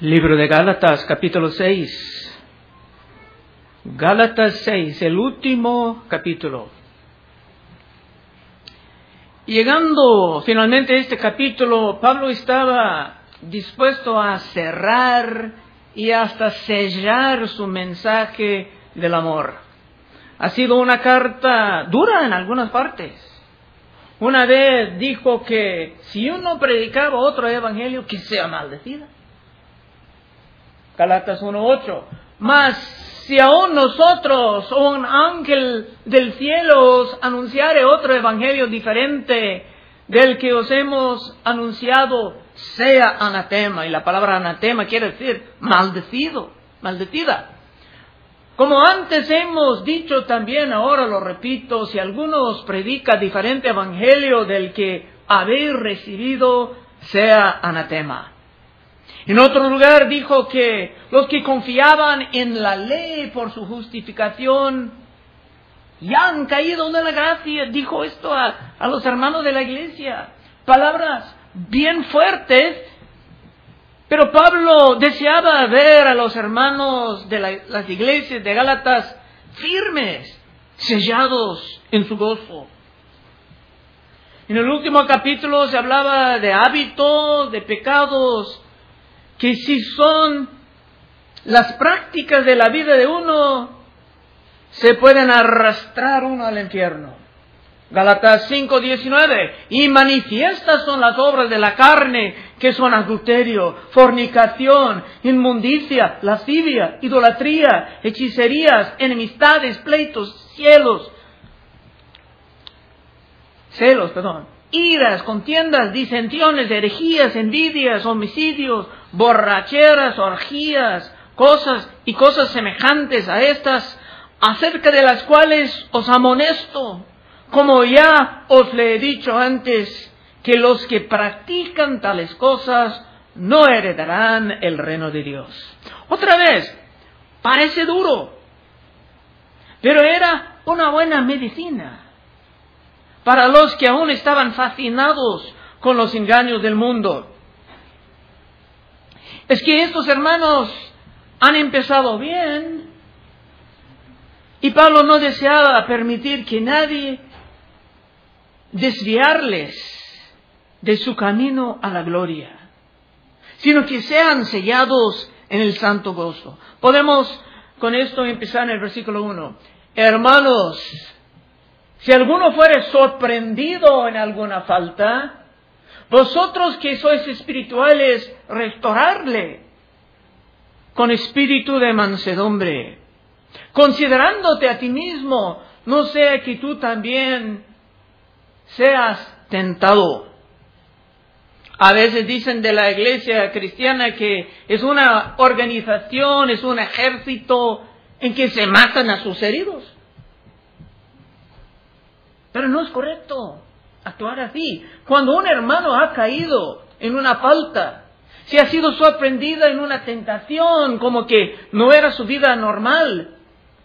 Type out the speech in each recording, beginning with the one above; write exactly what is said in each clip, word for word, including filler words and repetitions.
Libro de Gálatas, capítulo seis. Gálatas seis, el último capítulo. Llegando finalmente a este capítulo, Pablo estaba dispuesto a cerrar y hasta sellar su mensaje del amor. Ha sido una carta dura en algunas partes. Una vez dijo que si uno predicaba otro evangelio, que sea maldecida. Gálatas uno ocho. Mas si aún nosotros o un ángel del cielo os anunciare otro evangelio diferente del que os hemos anunciado, sea anatema. Y la palabra anatema quiere decir maldecido, maldecida. Como antes hemos dicho también, ahora lo repito, si alguno os predica diferente evangelio del que habéis recibido, sea anatema. En otro lugar dijo que los que confiaban en la ley por su justificación ya han caído de la gracia. Dijo esto a, a los hermanos de la iglesia. Palabras bien fuertes, pero Pablo deseaba ver a los hermanos de la, las iglesias de Gálatas firmes, sellados en su gozo. En el último capítulo se hablaba de hábitos, de pecados, que si son las prácticas de la vida de uno, se pueden arrastrar uno al infierno. Gálatas cinco diecinueve. Y manifiestas son las obras de la carne, que son adulterio, fornicación, inmundicia, lascivia, idolatría, hechicerías, enemistades, pleitos, cielos, celos, perdón, iras, contiendas, disensiones, herejías, envidias, homicidios, borracheras, orgías, cosas y cosas semejantes a estas, acerca de las cuales os amonesto, como ya os le he dicho antes, que los que practican tales cosas no heredarán el reino de Dios. Otra vez, parece duro, pero era una buena medicina para los que aún estaban fascinados con los engaños del mundo. Es que estos hermanos han empezado bien y Pablo no deseaba permitir que nadie desviarles de su camino a la gloria, sino que sean sellados en el santo gozo. Podemos con esto empezar en el versículo uno. Hermanos, si alguno fuere sorprendido en alguna falta, vosotros que sois espirituales, restaurarle con espíritu de mansedumbre, considerándote a ti mismo, no sea que tú también seas tentado. A veces dicen de la iglesia cristiana que es una organización, es un ejército en que se matan a sus heridos. Pero no es correcto actuar así. Cuando un hermano ha caído en una falta, si ha sido sorprendida en una tentación, como que no era su vida normal,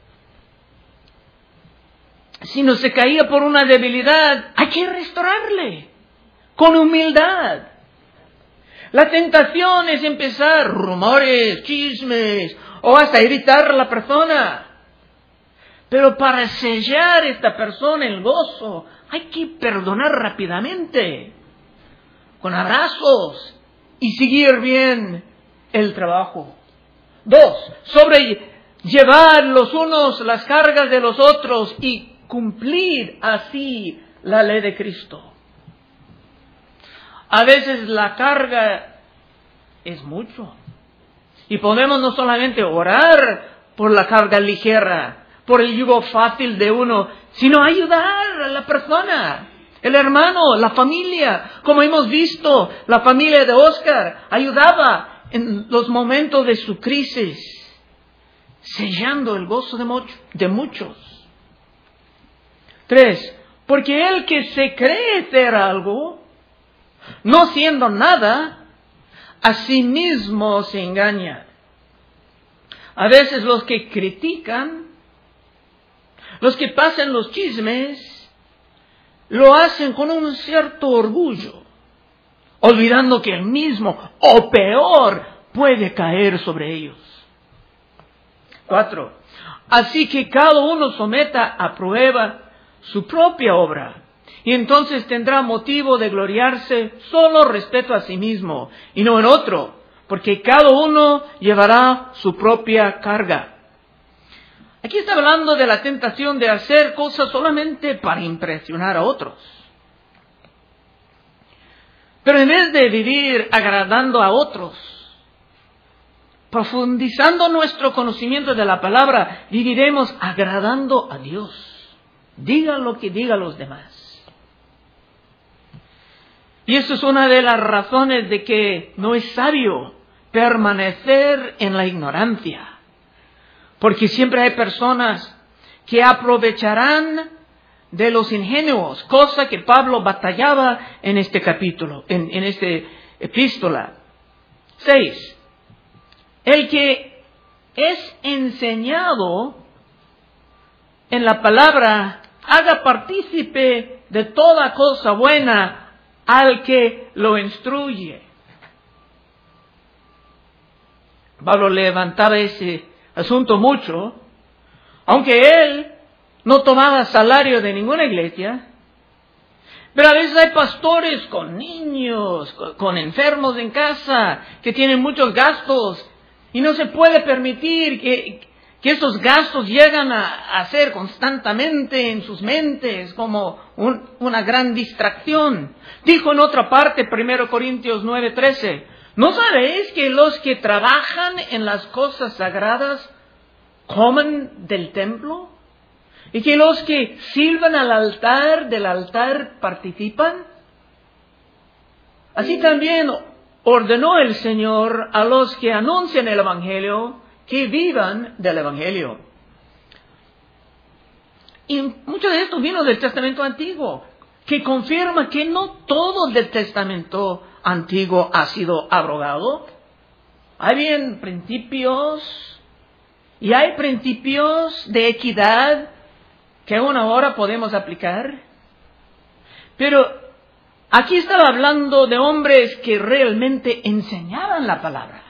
sino se caía por una debilidad, hay que restaurarle con humildad. La tentación es empezar rumores, chismes, o hasta irritar a la persona. Pero para sellar a esta persona el gozo, hay que perdonar rápidamente, con abrazos, y seguir bien el trabajo. Dos, sobrellevar los unos las cargas de los otros y cumplir así la ley de Cristo. A veces la carga es mucho, y podemos no solamente orar por la carga ligera, por el yugo fácil de uno, sino ayudar a la persona, el hermano, la familia. Como hemos visto, la familia de Oscar ayudaba en los momentos de su crisis, sellando el gozo de, mucho, de muchos. Tres, porque el que se cree ser algo, no siendo nada, a sí mismo se engaña. A veces los que critican, los que pasan los chismes, lo hacen con un cierto orgullo, olvidando que el mismo, o peor, puede caer sobre ellos. Cuatro. Así que cada uno someta a prueba su propia obra, y entonces tendrá motivo de gloriarse solo respecto a sí mismo, y no en otro, porque cada uno llevará su propia carga. Aquí está hablando de la tentación de hacer cosas solamente para impresionar a otros. Pero en vez de vivir agradando a otros, profundizando nuestro conocimiento de la palabra, viviremos agradando a Dios. Digan lo que digan los demás. Y eso es una de las razones de que no es sabio permanecer en la ignorancia. Porque siempre hay personas que aprovecharán de los ingenuos, cosa que Pablo batallaba en este capítulo, en, en este epístola. Seis. El que es enseñado en la palabra, haga partícipe de toda cosa buena al que lo instruye. Pablo levantaba ese asunto mucho, aunque él no tomaba salario de ninguna iglesia, pero a veces hay pastores con niños, con enfermos en casa, que tienen muchos gastos, y no se puede permitir que, que esos gastos lleguen a, a ser constantemente en sus mentes como un, una gran distracción. Dijo en otra parte, primero Corintios nueve trece, ¿no sabéis que los que trabajan en las cosas sagradas comen del templo? ¿Y que los que sirven al altar del altar participan? Así también ordenó el Señor a los que anuncian el Evangelio que vivan del Evangelio. Y mucho de esto vino del Testamento Antiguo, que confirma que no todo del Testamento Antiguo ha sido abrogado. Hay bien principios y hay principios de equidad que aún ahora podemos aplicar. Pero aquí estaba hablando de hombres que realmente enseñaban la palabra.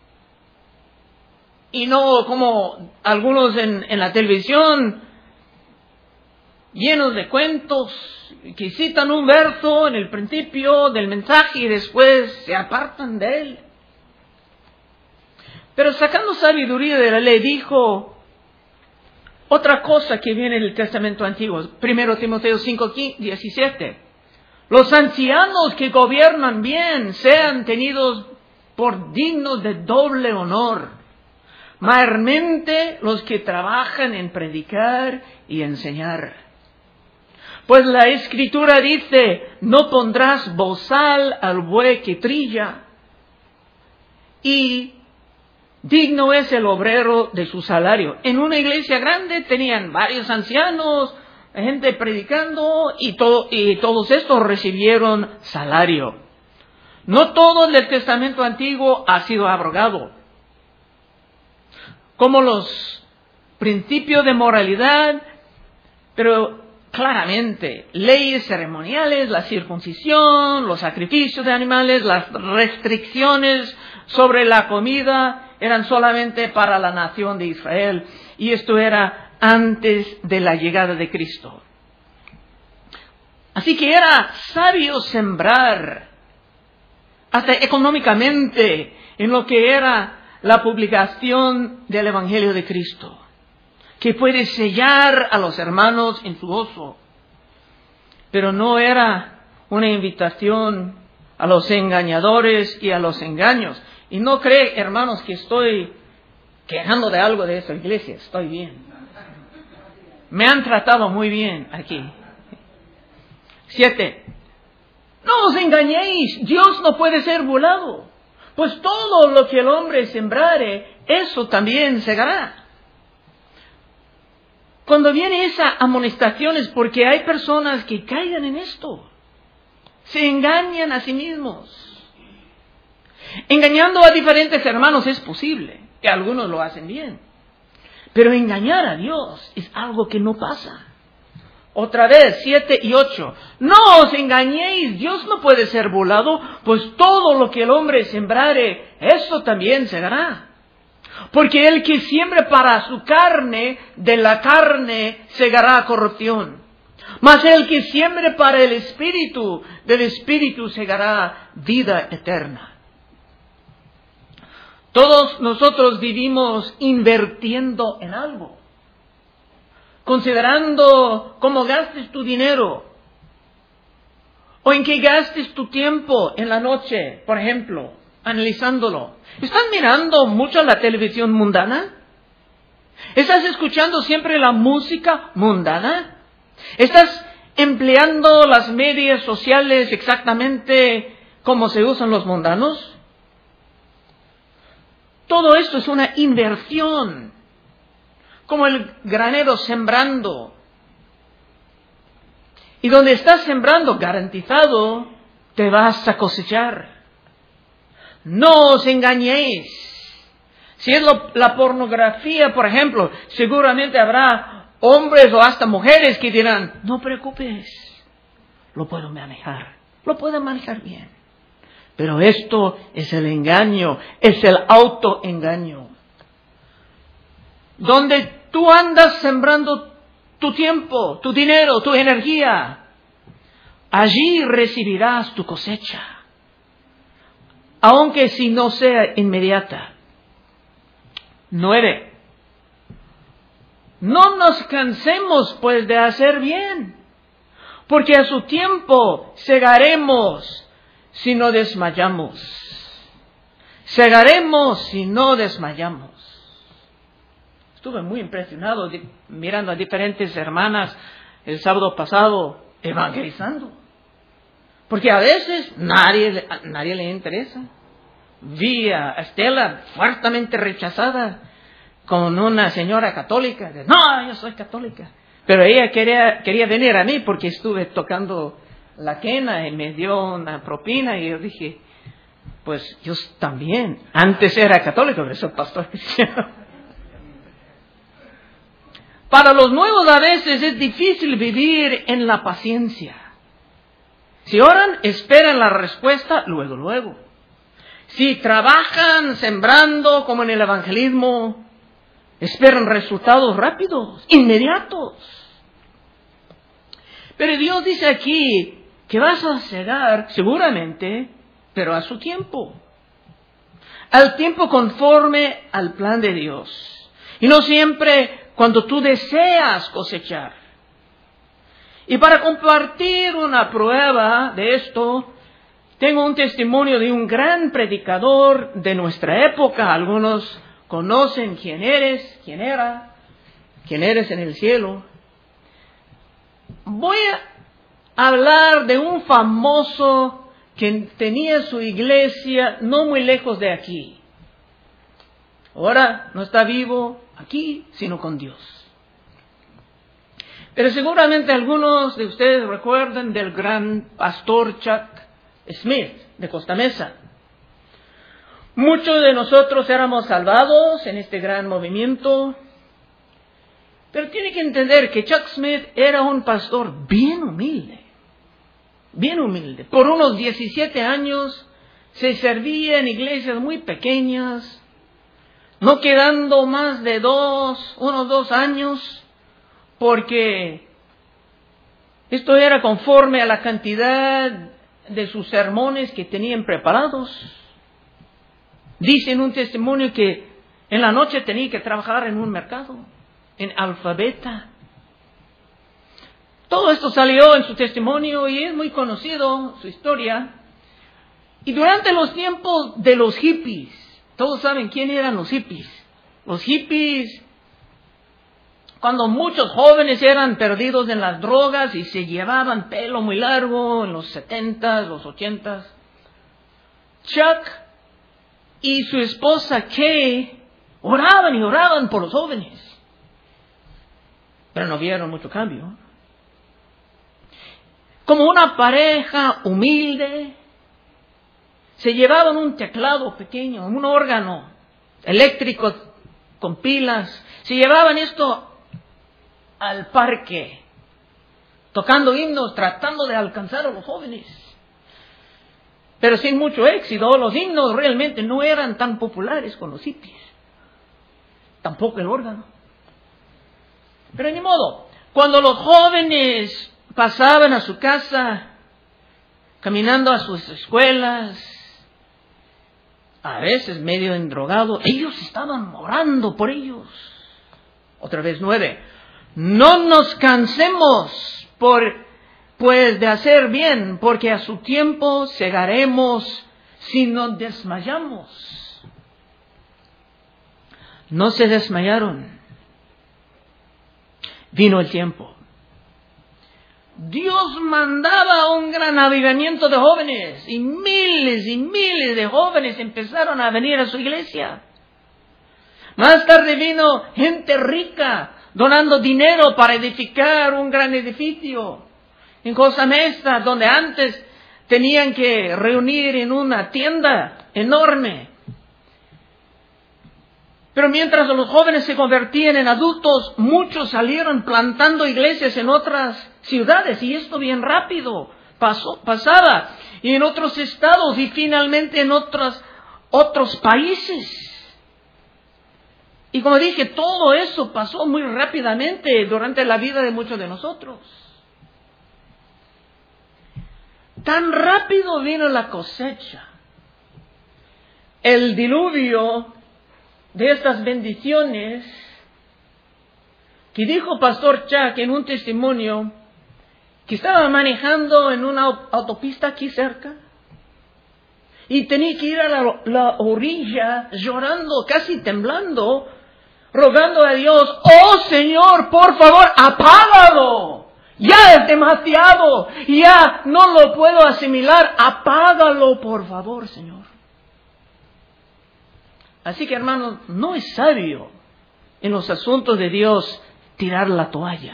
Y no como algunos en, en la televisión, llenos de cuentos, que citan un verso en el principio del mensaje y después se apartan de él. Pero sacando sabiduría de la ley, dijo otra cosa que viene del Testamento Antiguo. Primero Timoteo cinco diecisiete. Los ancianos que gobiernan bien sean tenidos por dignos de doble honor, mayormente los que trabajan en predicar y enseñar. Pues la Escritura dice, no pondrás bozal al buey que trilla, y digno es el obrero de su salario. En una iglesia grande tenían varios ancianos, gente predicando, y, todo, y todos estos recibieron salario. No todo el Testamento Antiguo ha sido abrogado. Como los principios de moralidad, pero claramente leyes ceremoniales, la circuncisión, los sacrificios de animales, las restricciones sobre la comida eran solamente para la nación de Israel, y esto era antes de la llegada de Cristo. Así que era sabio sembrar hasta económicamente en lo que era la publicación del Evangelio de Cristo, que puede sellar a los hermanos en su gozo. Pero no era una invitación a los engañadores y a los engaños. Y no cree, hermanos, que estoy quejando de algo de esta iglesia. Estoy bien. Me han tratado muy bien aquí. Siete. No os engañéis. Dios no puede ser burlado. Pues todo lo que el hombre sembrare, eso también segará. Cuando viene esa amonestación es porque hay personas que caigan en esto. Se engañan a sí mismos. Engañando a diferentes hermanos es posible, que algunos lo hacen bien. Pero engañar a Dios es algo que no pasa. Otra vez, siete y ocho. No os engañéis, Dios no puede ser burlado, pues todo lo que el hombre sembrare, eso también segará. Porque el que siembre para su carne, de la carne segará corrupción. Mas el que siembre para el Espíritu, del Espíritu segará vida eterna. Todos nosotros vivimos invirtiendo en algo. Considerando cómo gastes tu dinero. O en qué gastes tu tiempo en la noche, por ejemplo, analizándolo. ¿Estás mirando mucho la televisión mundana? ¿Estás escuchando siempre la música mundana? ¿Estás empleando las medias sociales exactamente como se usan los mundanos? Todo esto es una inversión. Como el granero sembrando. Y donde estás sembrando, garantizado, te vas a cosechar. No os engañéis. Si es lo, la pornografía, por ejemplo, seguramente habrá hombres o hasta mujeres que dirán, no preocupes, lo puedo manejar, lo puedo manejar bien. Pero esto es el engaño, es el autoengaño. Donde tú andas sembrando tu tiempo, tu dinero, tu energía, allí recibirás tu cosecha. Aunque si no sea inmediata. Nueve. No nos cansemos pues de hacer bien, porque a su tiempo segaremos si no desmayamos. Segaremos si no desmayamos. Estuve muy impresionado de, mirando a diferentes hermanas el sábado pasado evangelizando. Porque a veces nadie, a nadie le interesa. Vi a Estela fuertemente rechazada con una señora católica. No, yo soy católica. Pero ella quería, quería venir a mí porque estuve tocando la quena y me dio una propina. Y yo dije, pues yo también. Antes era católico, pero soy pastor cristiano. Para los nuevos a veces es difícil vivir en la paciencia. Si oran, esperan la respuesta luego, luego. Si trabajan sembrando como en el evangelismo, esperan resultados rápidos, inmediatos. Pero Dios dice aquí que vas a segar seguramente, pero a su tiempo. Al tiempo conforme al plan de Dios. Y no siempre cuando tú deseas cosechar. Y para compartir una prueba de esto, tengo un testimonio de un gran predicador de nuestra época. Algunos conocen quién eres, quién era, quién eres en el cielo. Voy a hablar de un famoso que tenía su iglesia no muy lejos de aquí. Ahora no está vivo aquí, sino con Dios. Pero seguramente algunos de ustedes recuerdan del gran pastor Chuck Smith de Costa Mesa. Muchos de nosotros éramos salvados en este gran movimiento. Pero tiene que entender que Chuck Smith era un pastor bien humilde. Bien humilde. Por unos diecisiete años se servía en iglesias muy pequeñas. No quedando más de dos, unos dos años, porque esto era conforme a la cantidad de sus sermones que tenían preparados. Dice en un testimonio que en la noche tenía que trabajar en un mercado, en Alfabeta. Todo esto salió en su testimonio y es muy conocido su historia. Y durante los tiempos de los hippies, todos saben quién eran los hippies. Los hippies, cuando muchos jóvenes eran perdidos en las drogas y se llevaban pelo muy largo en los setentas, los ochentas, Chuck y su esposa Kay oraban y oraban por los jóvenes. Pero no vieron mucho cambio. Como una pareja humilde, se llevaban un teclado pequeño, un órgano eléctrico con pilas. Se llevaban esto al parque. tocando himnos, tratando de alcanzar a los jóvenes. Pero sin mucho éxito. Los himnos realmente no eran tan populares con los hippies. Tampoco el órgano. Pero ni modo, cuando los jóvenes pasaban a su casa, caminando a sus escuelas, a veces medio endrogados, ellos estaban orando por ellos. Otra vez nueve. No nos cansemos por, pues, de hacer bien, porque a su tiempo segaremos si nos desmayamos. No se desmayaron. Vino el tiempo. Dios mandaba un gran avivamiento de jóvenes y miles y miles de jóvenes empezaron a venir a su iglesia. Más tarde vino gente rica donando dinero para edificar un gran edificio en Costa Mesa, donde antes tenían que reunir en una tienda enorme. Pero mientras los jóvenes se convertían en adultos, muchos salieron plantando iglesias en otras ciudades, y esto bien rápido pasó, pasaba, y en otros estados, y finalmente en otros, otros países. Y como dije, todo eso pasó muy rápidamente durante la vida de muchos de nosotros. Tan rápido vino la cosecha. El diluvio de estas bendiciones, que dijo Pastor Chuck en un testimonio, que estaba manejando en una autopista aquí cerca, y tenía que ir a la, la orilla llorando, casi temblando, rogando a Dios: oh Señor, por favor, apágalo. Ya es demasiado, ya no lo puedo asimilar, apágalo por favor, Señor. Así que, hermanos, no es sabio en los asuntos de Dios tirar la toalla.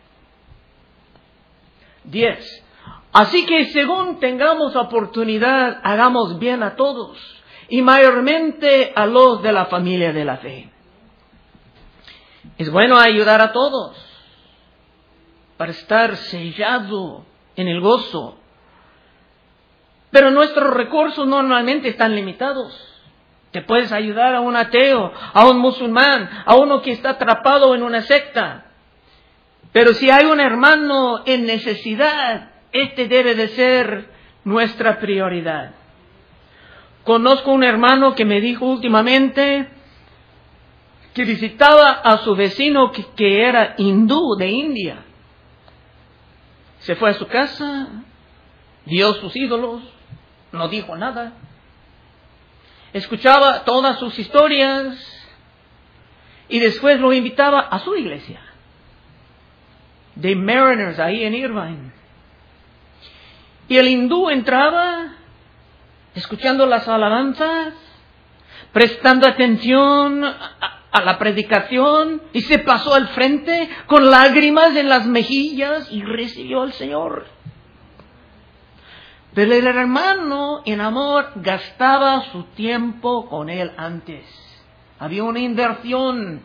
Diez. Así que según tengamos oportunidad, hagamos bien a todos, y mayormente a los de la familia de la fe. Es bueno ayudar a todos para estar sellado en el gozo. Pero nuestros recursos normalmente están limitados. Te puedes ayudar a un ateo, a un musulmán, a uno que está atrapado en una secta. Pero si hay un hermano en necesidad, este debe de ser nuestra prioridad. Conozco un hermano que me dijo últimamente que visitaba a su vecino que, que era hindú de India. Se fue a su casa, vio sus ídolos, no dijo nada. Escuchaba todas sus historias y después lo invitaba a su iglesia de Mariners ahí en Irvine. Y el hindú entraba escuchando las alabanzas, prestando atención a, a la predicación, y se pasó al frente con lágrimas en las mejillas y recibió al Señor. Pero el hermano en amor gastaba su tiempo con él antes. Había una inversión.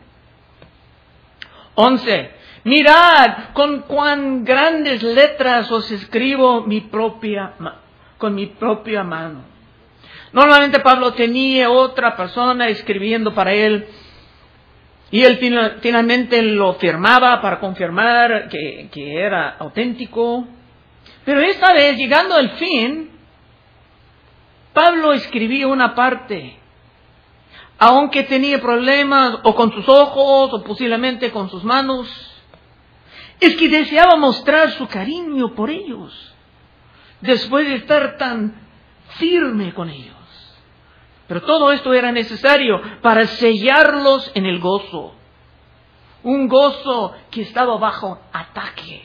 Once. Mirad con cuán grandes letras os escribo mi propia, con mi propia mano. Normalmente Pablo tenía otra persona escribiendo para él, y él finalmente lo firmaba para confirmar que, que era auténtico. Pero esta vez, llegando al fin, Pablo escribía una parte. Aunque tenía problemas o con sus ojos o posiblemente con sus manos, es que deseaba mostrar su cariño por ellos, después de estar tan firme con ellos. Pero todo esto era necesario para sellarlos en el gozo. Un gozo que estaba bajo ataque.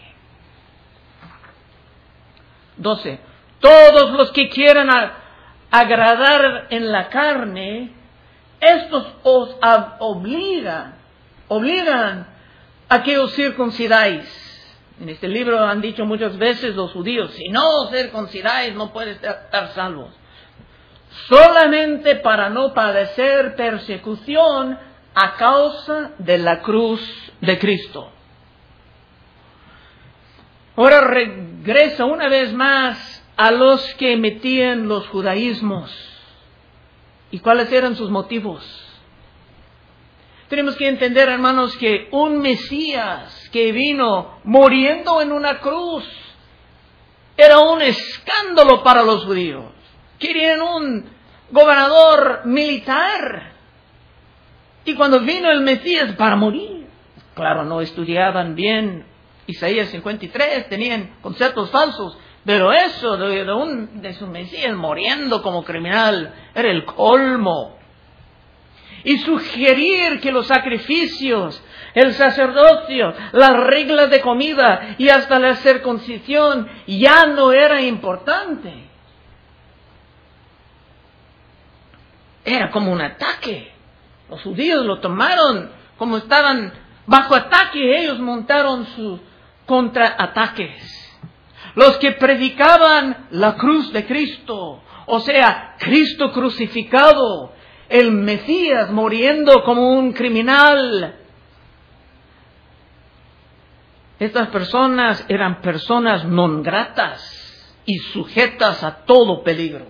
doce. Todos los que quieran a, agradar en la carne, estos os ab- obligan, obligan a que os circuncidáis. En este libro han dicho muchas veces los judíos: si no os circuncidáis, no puedes estar salvos. Solamente para no padecer persecución a causa de la cruz de Cristo. Ahora regresa una vez más a los que metían los judaísmos. ¿Y cuáles eran sus motivos? Tenemos que entender, hermanos, que un Mesías que vino muriendo en una cruz era un escándalo para los judíos. Querían un gobernador militar. Y cuando vino el Mesías para morir, claro, no estudiaban bien Isaías cincuenta y tres, tenían conceptos falsos, pero eso de, de, un, de su Mesías muriendo como criminal era el colmo. Y sugerir que los sacrificios, el sacerdocio, las reglas de comida y hasta la circuncisión ya no era importante. Era como un ataque. Los judíos lo tomaron como estaban bajo ataque. Ellos montaron sus contraataques. Los que predicaban la cruz de Cristo, o sea, Cristo crucificado, el Mesías muriendo como un criminal. Estas personas eran personas non gratas y sujetas a todo peligro.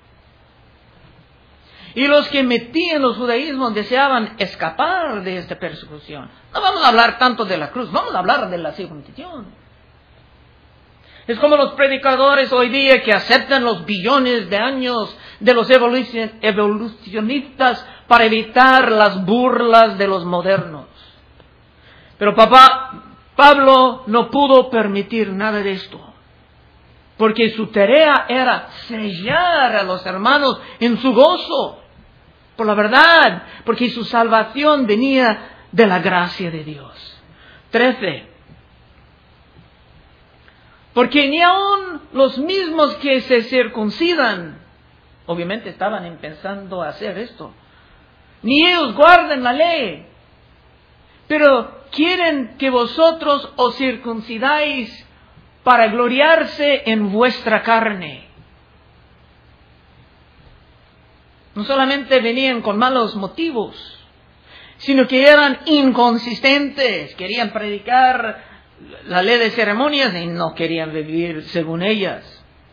Y los que metían los judaísmos deseaban escapar de esta persecución. No vamos a hablar tanto de la cruz, vamos a hablar de la circuncisión. Es como los predicadores hoy día que aceptan los billones de años de los evolucionistas para evitar las burlas de los modernos. Pero papá, Pablo no pudo permitir nada de esto, porque su tarea era sellar a los hermanos en su gozo por la verdad, porque su salvación venía de la gracia de Dios. trece. Porque ni aun los mismos que se circuncidan, obviamente estaban empezando a hacer esto, ni ellos guardan la ley, pero quieren que vosotros os circuncidáis para gloriarse en vuestra carne. No solamente venían con malos motivos, sino que eran inconsistentes, querían predicar la ley de ceremonias y no querían vivir según ellas.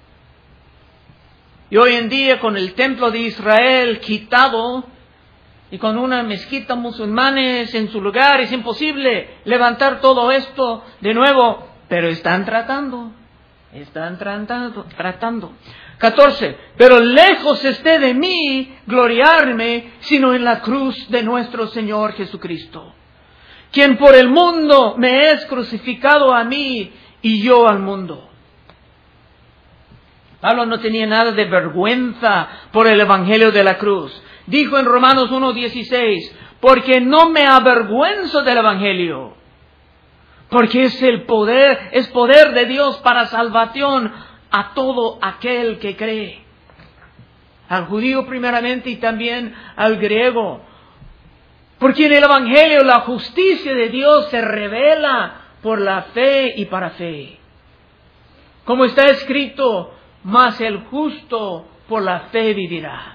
Y hoy en día, con el templo de Israel quitado y con una mezquita musulmanes en su lugar, es imposible levantar todo esto de nuevo, pero están tratando, están tratando, tratando. catorce. Pero lejos esté de mí gloriarme, sino en la cruz de nuestro Señor Jesucristo, quien por el mundo me es crucificado a mí y yo al mundo. Pablo no tenía nada de vergüenza por el evangelio de la cruz. Dijo en Romanos uno dieciséis, porque no me avergüenzo del evangelio, porque es el poder, es poder de Dios para salvación a todo aquel que cree, al judío primeramente y también al griego. Porque en el evangelio la justicia de Dios se revela por la fe y para fe. Como está escrito, mas el justo por la fe vivirá.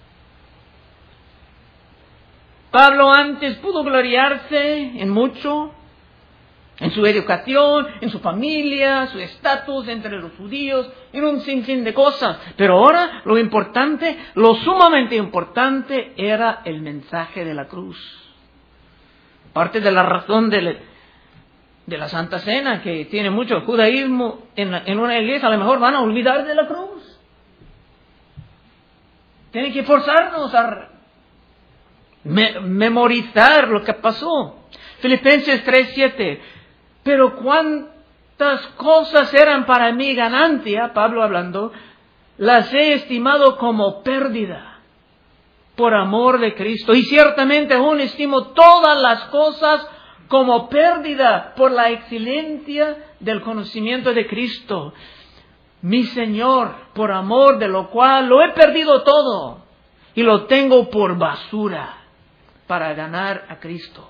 Pablo antes pudo gloriarse en mucho, en su educación, en su familia, su estatus entre los judíos, en un sinfín de cosas. Pero ahora lo importante, lo sumamente importante, era el mensaje de la cruz. Parte de la razón de la, de la Santa Cena, que tiene mucho judaísmo en, la, en una iglesia, a lo mejor van a olvidar de la cruz. Tienen que forzarnos a me, memorizar lo que pasó. Filipenses tres siete. Pero cuántas cosas eran para mí ganancia, Pablo hablando, las he estimado como pérdida por amor de Cristo. Y ciertamente aún estimo todas las cosas como pérdida por la excelencia del conocimiento de Cristo, mi Señor, por amor de lo cual lo he perdido todo y lo tengo por basura para ganar a Cristo.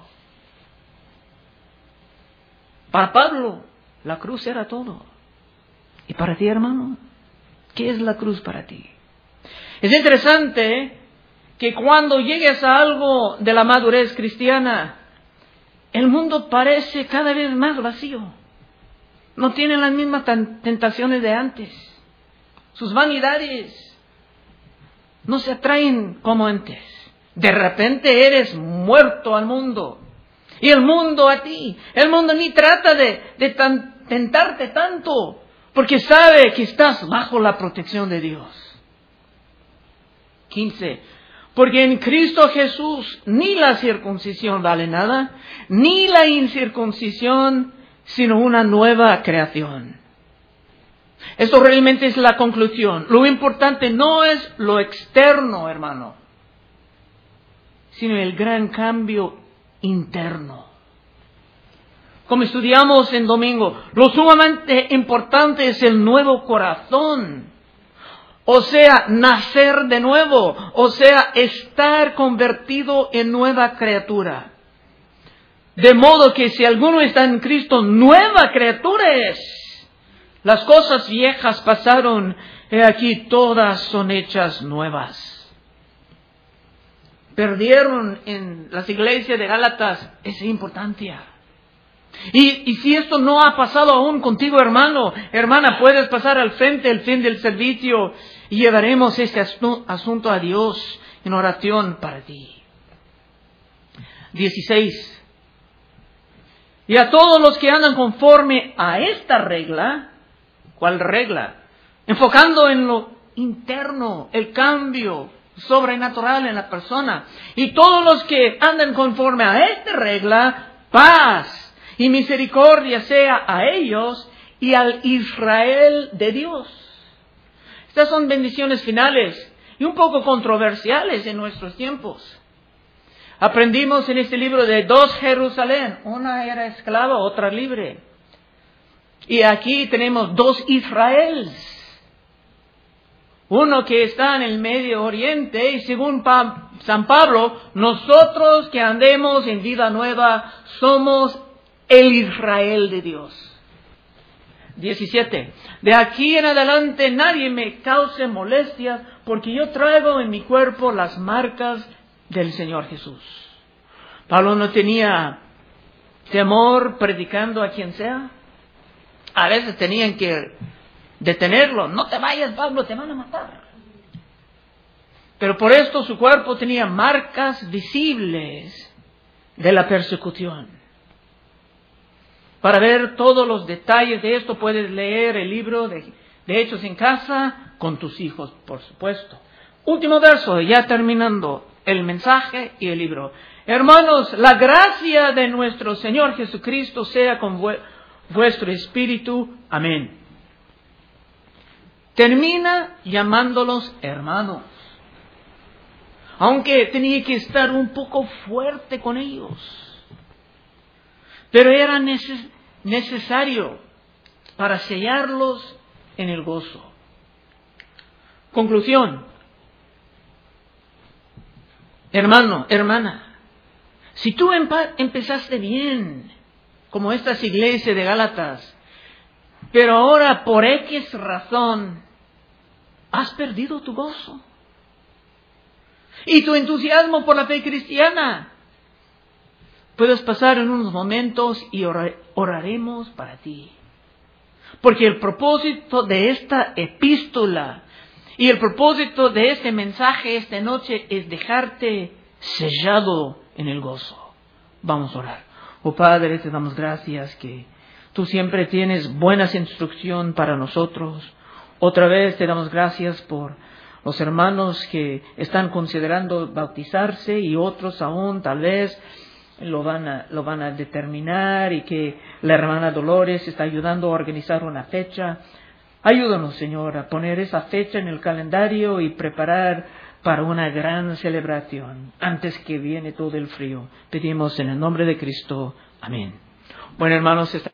Para Pablo, la cruz era todo. ¿Y para ti, hermano? ¿Qué es la cruz para ti? Es interesante que cuando llegues a algo de la madurez cristiana, el mundo parece cada vez más vacío. no tienen las mismas tentaciones de antes. Sus vanidades no se atraen como antes. De repente eres muerto al mundo. Y el mundo a ti. El mundo ni trata de, de tan, tentarte tanto. Porque sabe que estás bajo la protección de Dios. quince. Porque en Cristo Jesús ni la circuncisión vale nada, ni la incircuncisión, sino una nueva creación. Esto realmente es la conclusión. Lo importante no es lo externo, hermano, sino el gran cambio interno. Como estudiamos en domingo, lo sumamente importante es el nuevo corazón. O sea, nacer de nuevo. O sea, estar convertido en nueva criatura. De modo que si alguno está en Cristo, nueva criatura es. Las cosas viejas pasaron, he aquí todas son hechas nuevas. Perdieron en las iglesias de Gálatas esa importancia. Y, y si esto no ha pasado aún contigo, hermano, hermana, puedes pasar al frente el fin del servicio y llevaremos este asunto a Dios en oración para ti. dieciséis. Y a todos los que andan conforme a esta regla, ¿cuál regla? Enfocando en lo interno, el cambio sobrenatural en la persona. Y todos los que andan conforme a esta regla, paz y misericordia sea a ellos y al Israel de Dios. Estas son bendiciones finales y un poco controversiales en nuestros tiempos. Aprendimos en este libro de dos Jerusalén. Una era esclava, otra libre. Y aquí tenemos dos Israels. Uno que está en el Medio Oriente y según Pa- San Pablo, nosotros que andemos en vida nueva somos el Israel de Dios. diecisiete. De aquí en adelante nadie me cause molestias porque yo traigo en mi cuerpo las marcas del Señor Jesús. Pablo no tenía temor predicando a quien sea. A veces tenían que detenerlo. No te vayas, Pablo, te van a matar. Pero por esto su cuerpo tenía marcas visibles de la persecución. Para ver todos los detalles de esto puedes leer el libro de, de Hechos en casa con tus hijos, por supuesto. Último verso, ya terminando el mensaje y el libro. Hermanos, la gracia de nuestro Señor Jesucristo sea con vu- vuestro espíritu. Amén. Termina llamándolos hermanos. Aunque tenía que estar un poco fuerte con ellos. Pero era neces- necesario para sellarlos en el gozo. Conclusión. Hermano, hermana, si tú empa- empezaste bien, como estas iglesias de Gálatas, pero ahora por X razón has perdido tu gozo y tu entusiasmo por la fe cristiana, puedes pasar en unos momentos y orar- oraremos para ti. Porque el propósito de esta epístola y el propósito de este mensaje esta noche es dejarte sellado en el gozo. Vamos a orar. Oh Padre, te damos gracias que tú siempre tienes buenas instrucciones para nosotros. Otra vez te damos gracias por los hermanos que están considerando bautizarse y otros aún tal vez lo van a, lo van a determinar y que la hermana Dolores está ayudando a organizar una fecha. Ayúdanos, Señor, a poner esa fecha en el calendario y preparar para una gran celebración antes que viene todo el frío. Pedimos en el nombre de Cristo. Amén. Bueno, hermanos,